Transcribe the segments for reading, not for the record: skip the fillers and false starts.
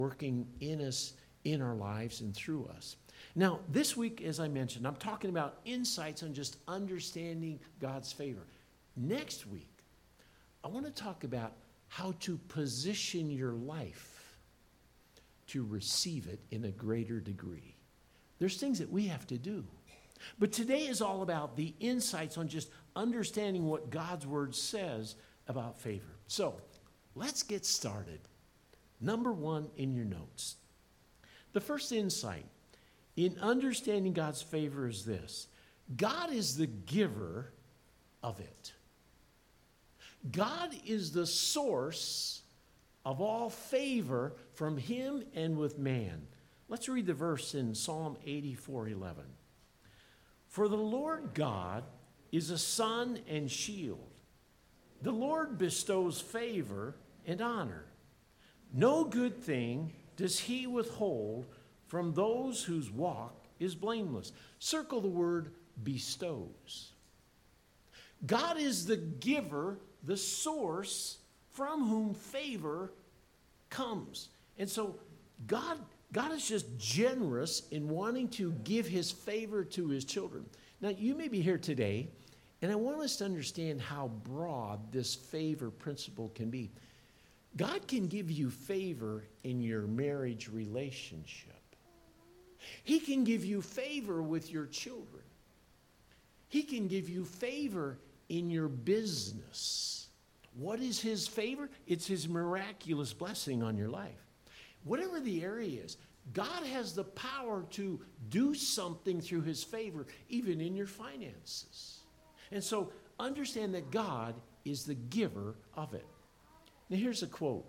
working in us, in our lives, and through us. Now, this week, as I mentioned, I'm talking about insights on just understanding God's favor. Next week, I want to talk about how to position your life to receive it in a greater degree. There's things that we have to do. But today is all about the insights on just understanding what God's word says about favor. So, let's get started. Number one in your notes. The first insight in understanding God's favor is this: God is the giver of it. God is the source of all favor from him and with man. Let's read the verse in Psalm 84:11. For the Lord God is a sun and shield. The Lord bestows favor and honor. No good thing does he withhold from those whose walk is blameless. Circle the word bestows. God is the giver, the source from whom favor comes. And so God is just generous in wanting to give his favor to his children. Now, you may be here today, and I want us to understand how broad this favor principle can be. God can give you favor in your marriage relationship. He can give you favor with your children. He can give you favor in your business. What is his favor? It's his miraculous blessing on your life. Whatever the area is, God has the power to do something through his favor, even in your finances. And so understand that God is the giver of it. Now here's a quote.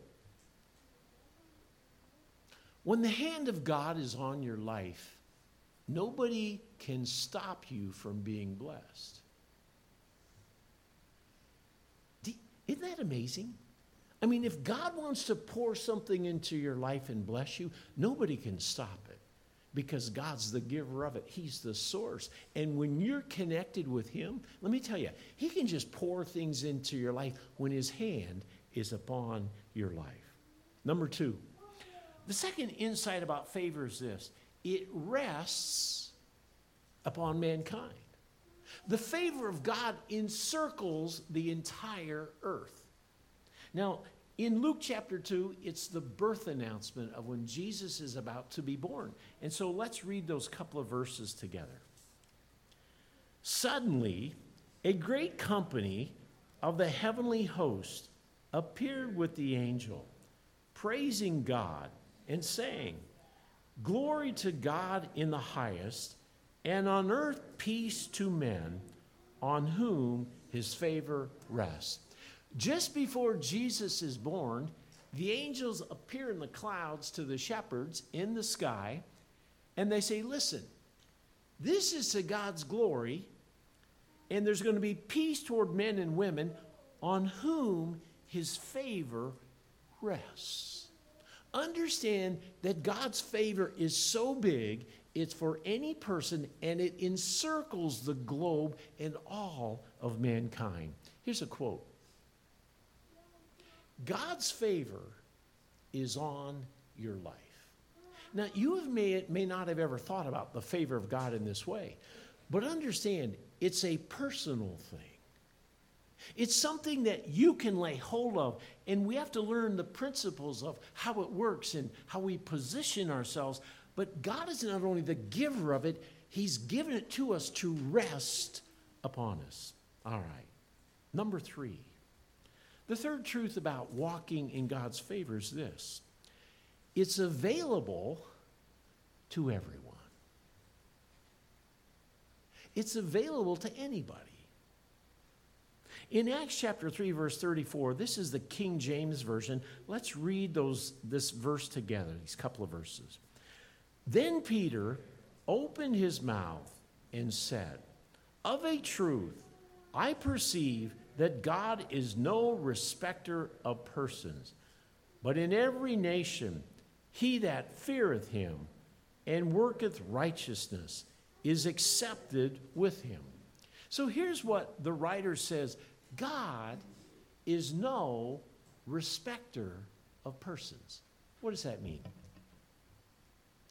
When the hand of God is on your life, nobody can stop you from being blessed. Isn't that amazing? I mean, if God wants to pour something into your life and bless you, nobody can stop it because God's the giver of it. He's the source. And when you're connected with him, let me tell you, he can just pour things into your life when his hand is upon your life. Number two, the second insight about favor is this: it rests upon mankind. The favor of God encircles the entire earth. Now, in Luke chapter 2, it's the birth announcement of when Jesus is about to be born. And so let's read those couple of verses together. Suddenly, a great company of the heavenly host appeared with the angel, praising God and saying, "Glory to God in the highest, and on earth peace to men on whom his favor rests." Just before Jesus is born, the angels appear in the clouds to the shepherds in the sky, and they say, listen, this is to God's glory, and there's going to be peace toward men and women on whom his favor rests. Understand that God's favor is so big, it's for any person, and it encircles the globe and all of mankind. Here's a quote. God's favor is on your life. Now, you may not have ever thought about the favor of God in this way, but understand, it's a personal thing. It's something that you can lay hold of, and we have to learn the principles of how it works and how we position ourselves. But God is not only the giver of it, he's given it to us to rest upon us. All right. Number three. The third truth about walking in God's favor is this: it's available to everyone. It's available to anybody. In Acts chapter 3, verse 34, this is the King James Version. Let's read this verse together, these couple of verses. Then Peter opened his mouth and said, "Of a truth, I perceive that God is no respecter of persons, but in every nation he that feareth him and worketh righteousness is accepted with him." So here's what the writer says: God is no respecter of persons. What does that mean?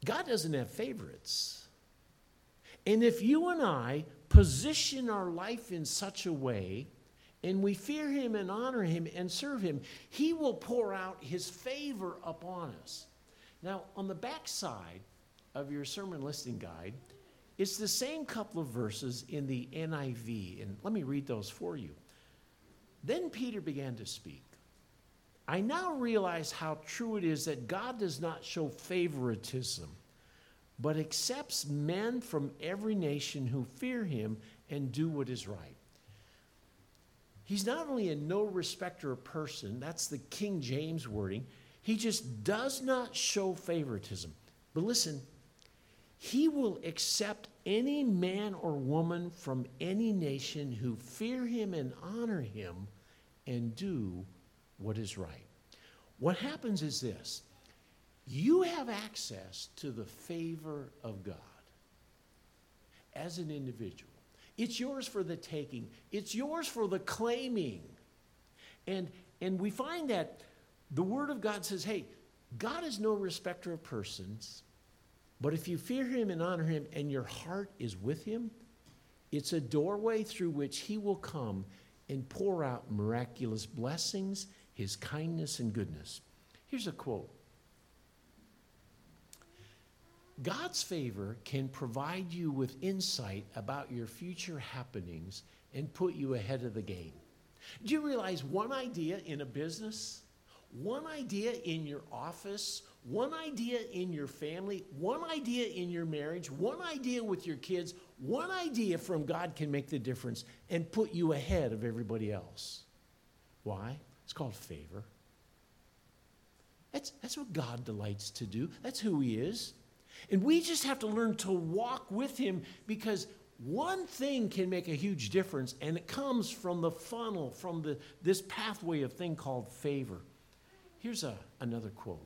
God doesn't have favorites. And if you and I position our life in such a way, and we fear him and honor him and serve him, he will pour out his favor upon us. Now, on the back side of your sermon listening guide, it's the same couple of verses in the NIV, and let me read those for you. Then Peter began to speak. I now realize how true it is that God does not show favoritism, but accepts men from every nation who fear him and do what is right. He's not only a no respecter of person, that's the King James wording, he just does not show favoritism. But listen, he will accept any man or woman from any nation who fear him and honor him and do what is right. What happens is this. You have access to the favor of God as an individual. It's yours for the taking. It's yours for the claiming. And we find that the Word of God says, hey, God is no respecter of persons, but if you fear him and honor him and your heart is with him, it's a doorway through which he will come and pour out miraculous blessings, his kindness and goodness. Here's a quote. God's favor can provide you with insight about your future happenings and put you ahead of the game. Do you realize one idea in a business, one idea in your office, one idea in your family, one idea in your marriage, one idea with your kids, one idea from God can make the difference and put you ahead of everybody else. Why? It's called favor. That's what God delights to do. That's who he is. And we just have to learn to walk with him, because one thing can make a huge difference, and it comes from the funnel, from this pathway of thing called favor. Here's another quote.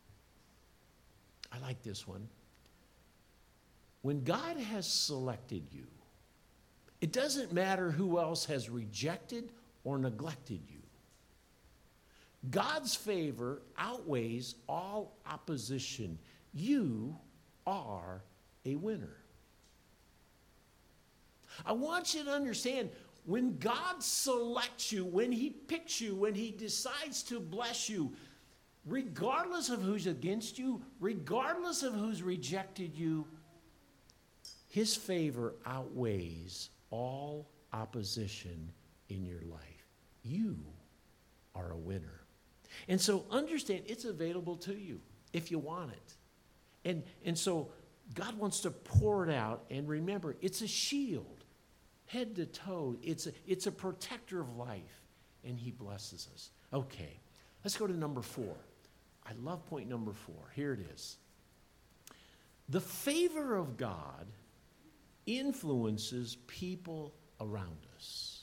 I like this one. When God has selected you, it doesn't matter who else has rejected or neglected you. God's favor outweighs all opposition. You are a winner. I want you to understand, when God selects you, when he picks you, when he decides to bless you, regardless of who's against you, regardless of who's rejected you, his favor outweighs all opposition in your life. You are a winner. And so understand, it's available to you if you want it. And so God wants to pour it out, and remember, it's a shield, head to toe. It's a protector of life, and he blesses us. Okay, let's go to number 4. I love point number 4. Here it is. The favor of God influences people around us.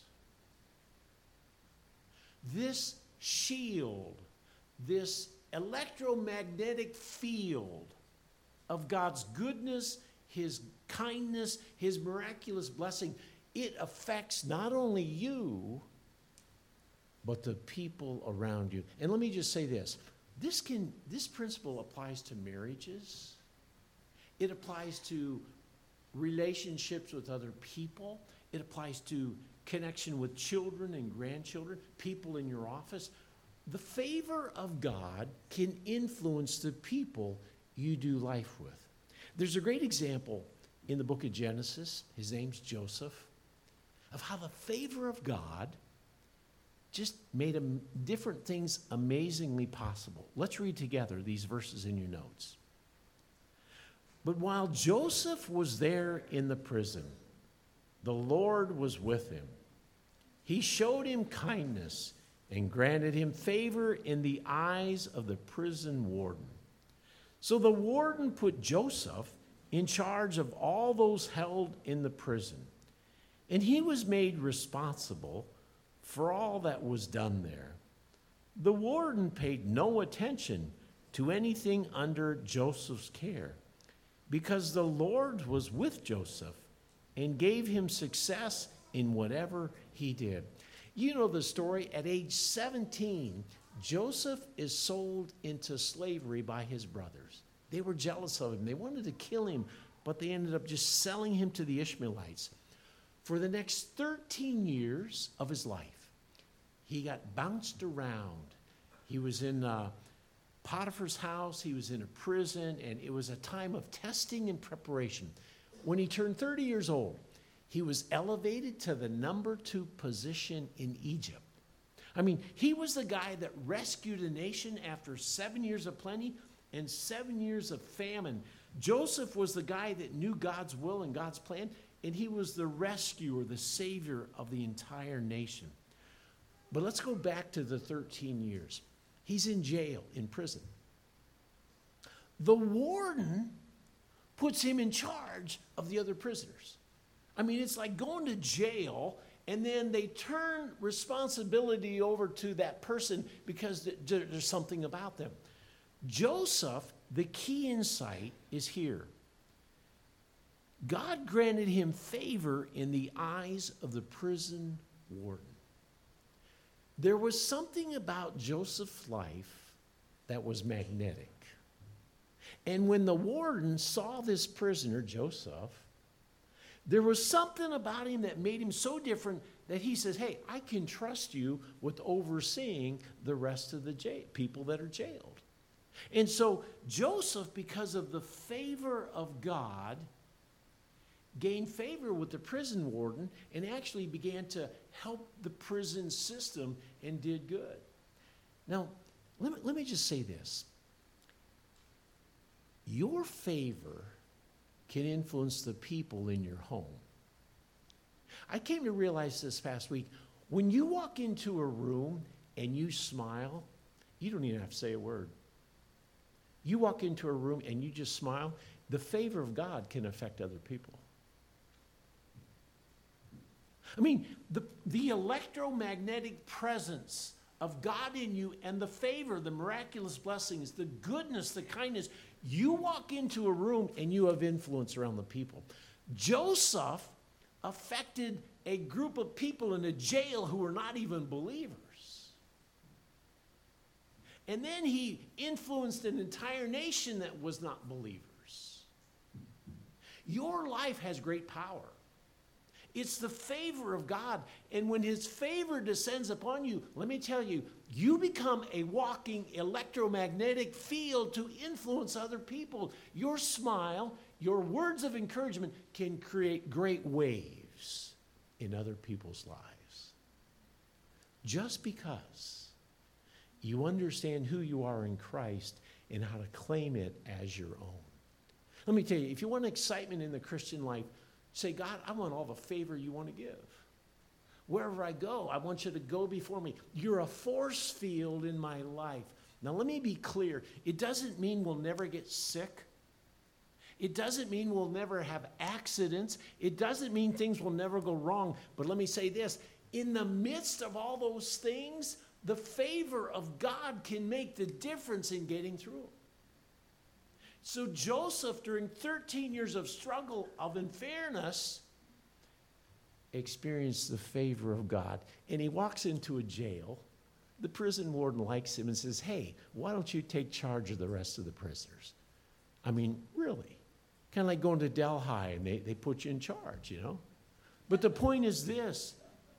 This shield, this electromagnetic field of God's goodness, his kindness, his miraculous blessing, it affects not only you, but the people around you. And let me just say this. This principle applies to marriages. It applies to relationships with other people. It applies to connection with children and grandchildren, people in your office. The favor of God can influence the people you do life with. There's a great example in the book of Genesis, his name's Joseph, of how the favor of God just made different things amazingly possible. Let's read together these verses in your notes. But while Joseph was there in the prison, the Lord was with him. He showed him kindness and granted him favor in the eyes of the prison warden. So the warden put Joseph in charge of all those held in the prison, and he was made responsible for all that was done there. The warden paid no attention to anything under Joseph's care, because the Lord was with Joseph and gave him success in whatever he did. You know the story. At age 17, Joseph is sold into slavery by his brothers. They were jealous of him. They wanted to kill him, but they ended up just selling him to the Ishmaelites. For the next 13 years of his life, he got bounced around. He was in Potiphar's house. He was in a prison, and it was a time of testing and preparation. When he turned 30 years old, he was elevated to the number 2 position in Egypt. I mean, he was the guy that rescued a nation after 7 years of plenty and 7 years of famine. Joseph was the guy that knew God's will and God's plan, and he was the rescuer, the savior of the entire nation. But let's go back to the 13 years. He's in jail, in prison. The warden puts him in charge of the other prisoners. I mean, it's like going to jail, and then they turn responsibility over to that person because there's something about them. Joseph, the key insight is here. God granted him favor in the eyes of the prison warden. There was something about Joseph's life that was magnetic. And when the warden saw this prisoner, Joseph, there was something about him that made him so different that he says, hey, I can trust you with overseeing the rest of the people that are jailed. And so Joseph, because of the favor of God, gained favor with the prison warden and actually began to help the prison system and did good. Now, let me just say this. Your favor can influence the people in your home. I came to realize this past week, when you walk into a room and you smile, you don't even have to say a word. You walk into a room and you just smile, the favor of God can affect other people. I mean, the electromagnetic presence of God in you and the favor, the miraculous blessings, the goodness, the kindness, you walk into a room and you have influence around the people. Joseph affected a group of people in a jail who were not even believers. And then he influenced an entire nation that was not believers. Your life has great power. It's the favor of God. And when his favor descends upon you, let me tell you, you become a walking electromagnetic field to influence other people. Your smile, your words of encouragement can create great waves in other people's lives. Just because you understand who you are in Christ and how to claim it as your own. Let me tell you, if you want excitement in the Christian life, say, God, I want all the favor you want to give. Wherever I go, I want you to go before me. You're a force field in my life. Now, let me be clear. It doesn't mean we'll never get sick. It doesn't mean we'll never have accidents. It doesn't mean things will never go wrong. But let me say this. In the midst of all those things, the favor of God can make the difference in getting through. So Joseph, during 13 years of struggle, of unfairness, experienced the favor of God. And he walks into a jail. The prison warden likes him and says, hey, why don't you take charge of the rest of the prisoners? I mean, really. Kind of like going to Delhi and they put you in charge, you know. But the point is this.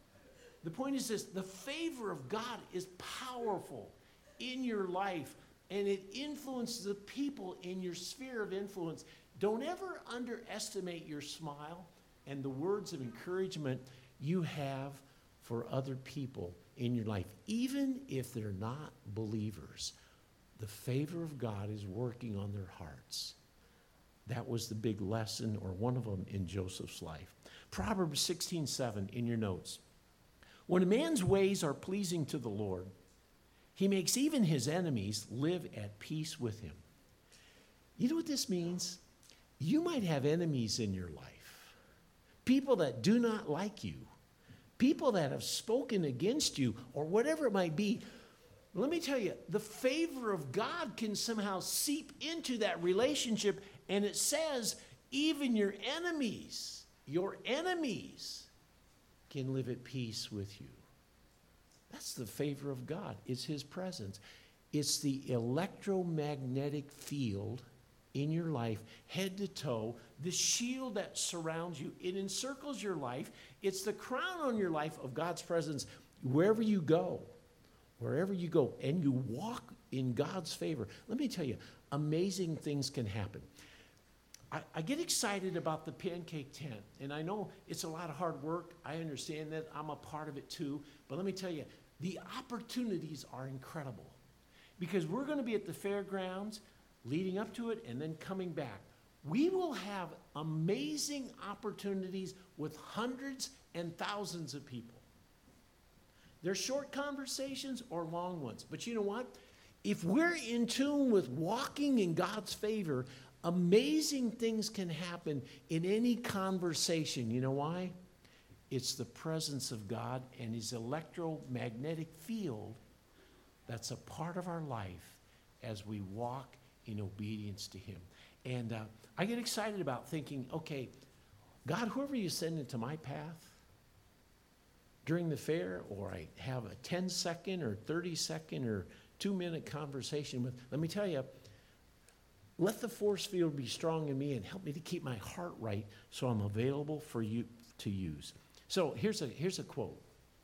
The favor of God is powerful in your life. And it influences the people in your sphere of influence. Don't ever underestimate your smile and the words of encouragement you have for other people in your life, even if they're not believers. The favor of God is working on their hearts. That was the big lesson, or one of them, in Joseph's life. Proverbs 16:7 in your notes. When a man's ways are pleasing to the Lord, he makes even his enemies live at peace with him. You know what this means? You might have enemies in your life. People that do not like you. People that have spoken against you, or whatever it might be. Let me tell you, the favor of God can somehow seep into that relationship. And it says, even your enemies can live at peace with you. That's the favor of God. It's his presence. It's the electromagnetic field in your life, head to toe, the shield that surrounds you. It encircles your life. It's the crown on your life of God's presence wherever you go. Wherever you go, and you walk in God's favor. Let me tell you, amazing things can happen. I get excited about the pancake tent, and I know it's a lot of hard work. I understand that. I'm a part of it too. But let me tell you, the opportunities are incredible because we're going to be at the fairgrounds leading up to it and then coming back. We will have amazing opportunities with hundreds and thousands of people. They're short conversations or long ones. But you know what? If we're in tune with walking in God's favor, amazing things can happen in any conversation. You know why? It's the presence of God and his electromagnetic field that's a part of our life as we walk in obedience to him. And I get excited about thinking, okay, God, whoever you send into my path during the fair, or I have a 10-second or 30-second or 2-minute conversation with, let me tell you, let the force field be strong in me and help me to keep my heart right so I'm available for you to use. So here's a quote.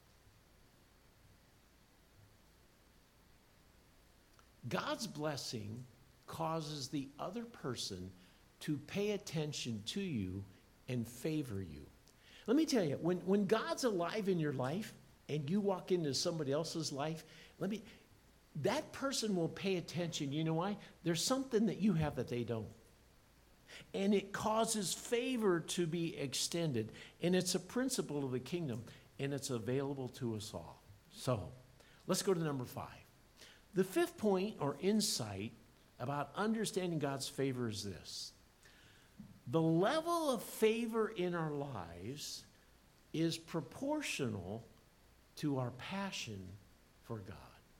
God's blessing causes the other person to pay attention to you and favor you. Let me tell you, when God's alive in your life and you walk into somebody else's life, that person will pay attention. You know why? There's something that you have that they don't. And it causes favor to be extended. And it's a principle of the kingdom, and it's available to us all. So, let's go to number 5. The 5th point or insight about understanding God's favor is this. The level of favor in our lives is proportional to our passion for God.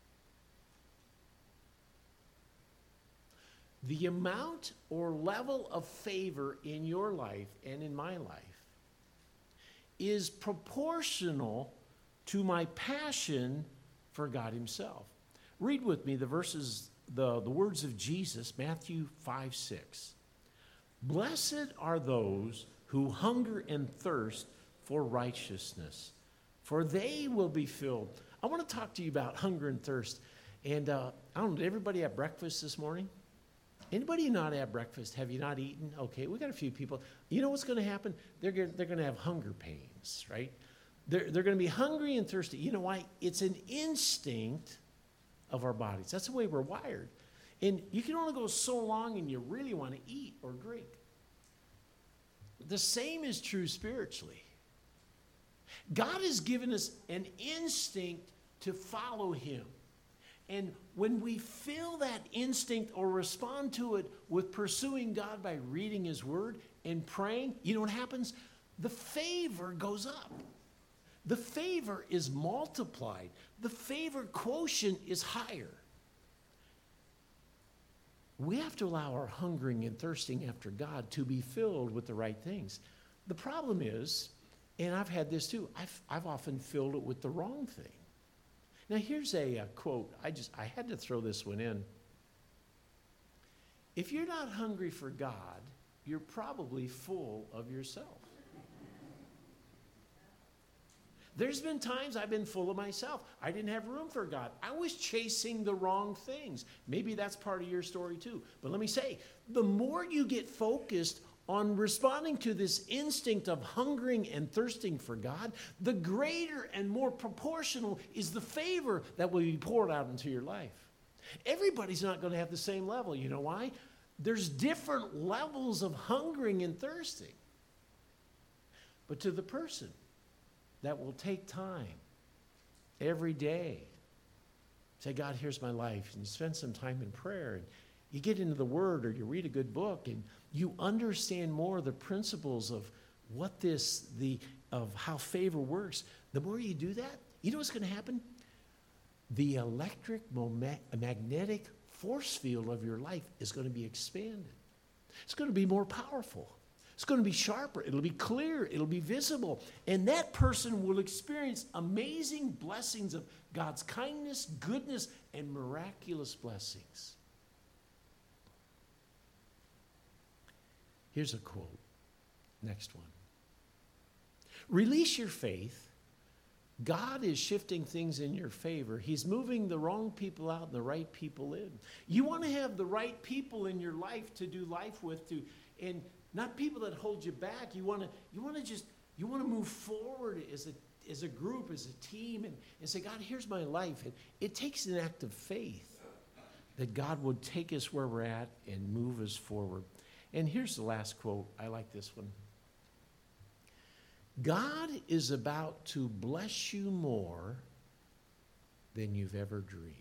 The amount or level of favor in your life and in my life is proportional to my passion for God himself. Read with me the verses, the words of Jesus, Matthew 5:6. Blessed are those who hunger and thirst for righteousness, for they will be filled. I want to talk to you about hunger and thirst. And I don't know, did everybody have breakfast this morning? Anybody not have breakfast? Have you not eaten? Okay, we got a few people. You know what's going to happen? They're going to have hunger pains, right? They're going to be hungry and thirsty. You know why? It's an instinct of our bodies. That's the way we're wired. And you can only go so long and you really want to eat or drink. The same is true spiritually. God has given us an instinct to follow him. And when we feel that instinct or respond to it with pursuing God by reading his word and praying, you know what happens? The favor goes up. The favor is multiplied. The favor quotient is higher. We have to allow our hungering and thirsting after God to be filled with the right things. The problem is, and I've had this too, I've often filled it with the wrong thing. Now here's a quote. I had to throw this one in. If you're not hungry for God, you're probably full of yourself. There's been times I've been full of myself. I didn't have room for God. I was chasing the wrong things. Maybe that's part of your story too. But let me say, the more you get focused on responding to this instinct of hungering and thirsting for God, the greater and more proportional is the favor that will be poured out into your life. Everybody's not going to have the same level. You know why? There's different levels of hungering and thirsting. But to the person that will take time every day, say, God, here's my life, and you spend some time in prayer, and you get into the Word, or you read a good book, and you understand more the principles of of how favor works. The more you do that, you know what's going to happen? The magnetic force field of your life is going to be expanded. It's going to be more powerful. It's going to be sharper. It'll be clear. It'll be visible. And that person will experience amazing blessings of God's kindness, goodness, and miraculous blessings. Here's a quote. Next one. Release your faith. God is shifting things in your favor. He's moving the wrong people out and the right people in. You want to have the right people in your life to do life with, and not people that hold you back. You want to move forward as a group, as a team, and say, God, here's my life. And it takes an act of faith that God would take us where we're at and move us forward. And here's the last quote. I like this one. God is about to bless you more than you've ever dreamed.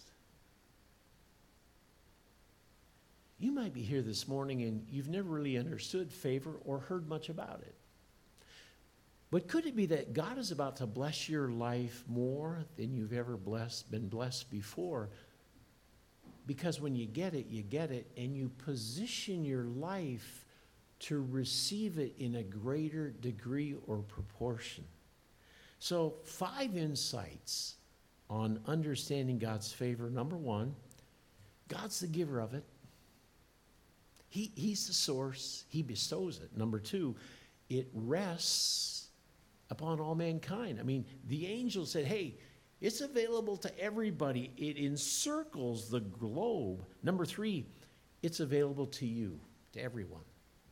You might be here this morning and you've never really understood favor or heard much about it. But could it be that God is about to bless your life more than you've ever been blessed before? Because when you get it, and you position your life to receive it in a greater degree or proportion. So 5 insights on understanding God's favor. Number 1, God's the giver of it. He's the source. He bestows it. Number 2, it rests upon all mankind. I mean, the angel said, hey, it's available to everybody. It encircles the globe. Number 3, it's available to you, to everyone.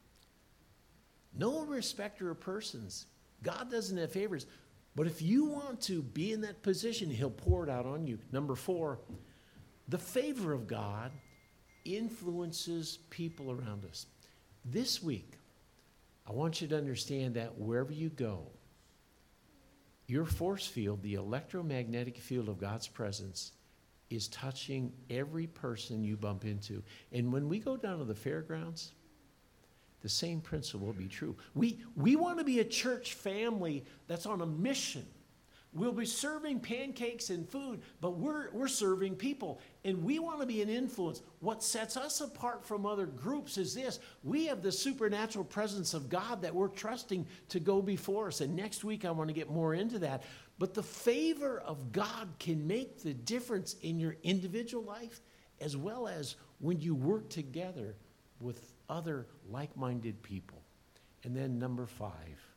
No respecter of persons. God doesn't have favors. But if you want to be in that position, he'll pour it out on you. Number 4, the favor of God influences people around us. This week, I want you to understand that wherever you go, your force field, the electromagnetic field of God's presence, is touching every person you bump into. And when we go down to the fairgrounds, the same principle will be true. We want to be a church family that's on a mission. We'll be serving pancakes and food, but we're serving people. And we want to be an influence. What sets us apart from other groups is this. We have the supernatural presence of God that we're trusting to go before us. And next week I want to get more into that. But the favor of God can make the difference in your individual life as well as when you work together with other like-minded people. And then number 5,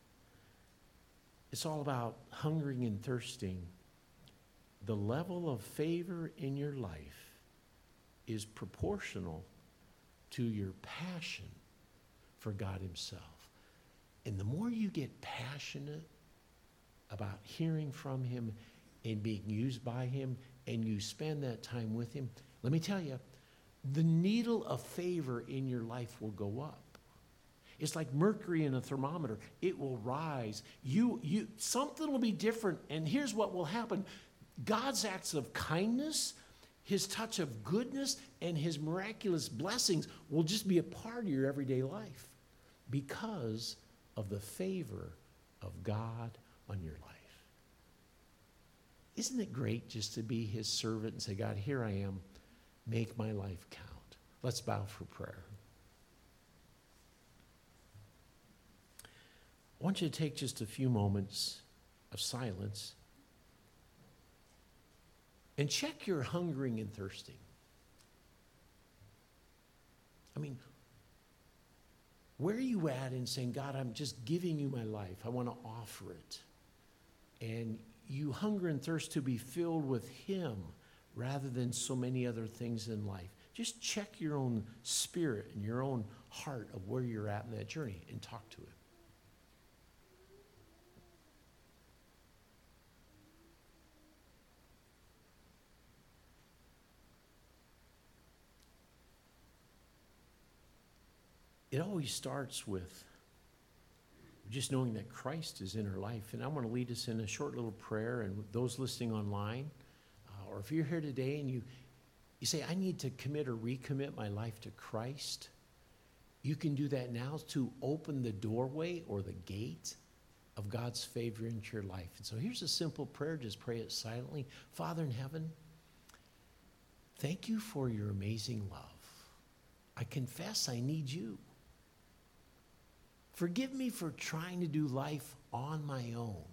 it's all about hungering and thirsting. The level of favor in your life is proportional to your passion for God himself. And the more you get passionate about hearing from him and being used by him, and you spend that time with him, let me tell you, the needle of favor in your life will go up. It's like mercury in a thermometer. It will rise. Something will be different. And here's what will happen. God's acts of kindness, his touch of goodness, and his miraculous blessings will just be a part of your everyday life because of the favor of God on your life. Isn't it great just to be his servant and say, God, here I am. Make my life count. Let's bow for prayer. I want you to take just a few moments of silence and check your hungering and thirsting. I mean, where are you at in saying, God, I'm just giving you my life. I want to offer it. And you hunger and thirst to be filled with him rather than so many other things in life. Just check your own spirit and your own heart of where you're at in that journey and talk to it. It always starts with just knowing that Christ is in our life. And I want to lead us in a short little prayer. And those listening online, or if you're here today and you say, I need to commit or recommit my life to Christ, you can do that now to open the doorway or the gate of God's favor into your life. And so here's a simple prayer. Just pray it silently. Father in heaven, thank you for your amazing love. I confess I need you. Forgive me for trying to do life on my own.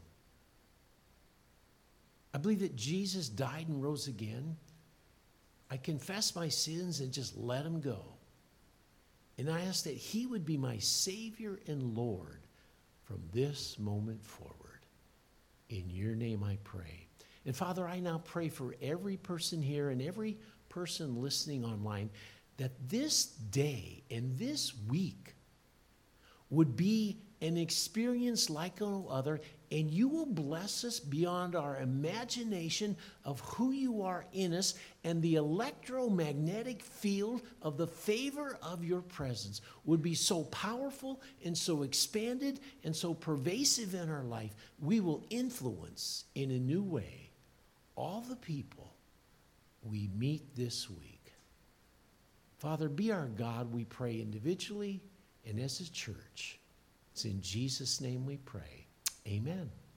I believe that Jesus died and rose again. I confess my sins and just let them go. And I ask that he would be my Savior and Lord from this moment forward. In your name I pray. And Father, I now pray for every person here and every person listening online that this day and this week would be an experience like no other, and you will bless us beyond our imagination of who you are in us, and the electromagnetic field of the favor of your presence would be so powerful and so expanded and so pervasive in our life, we will influence in a new way all the people we meet this week. Father, be our God, we pray individually and as a church. It's in Jesus' name we pray. Amen.